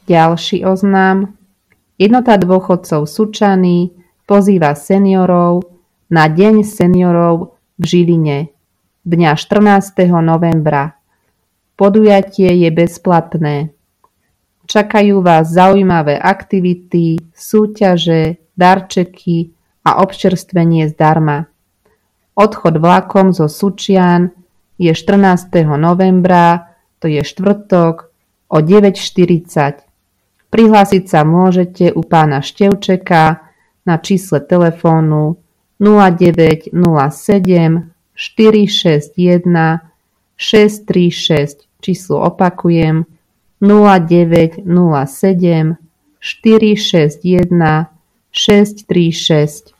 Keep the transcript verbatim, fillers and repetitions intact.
Ďalší oznám. Jednota dôchodcov Sučany pozýva seniorov na Deň seniorov v Žiline dňa štrnásteho novembra. Podujatie je bezplatné. Čakajú vás zaujímavé aktivity, súťaže, darčeky a občerstvenie zdarma. Odchod vlakom zo Sučian je štrnásteho novembra, to je štvrtok, o deväť štyridsať. Prihlásiť sa môžete u pána Števčeka na čísle telefónu nula deväť nula sedem štyri šesť jeden šesť tri šesť. Číslo opakujem nula deväť nula sedem štyri šesť jeden šesť tri šesť.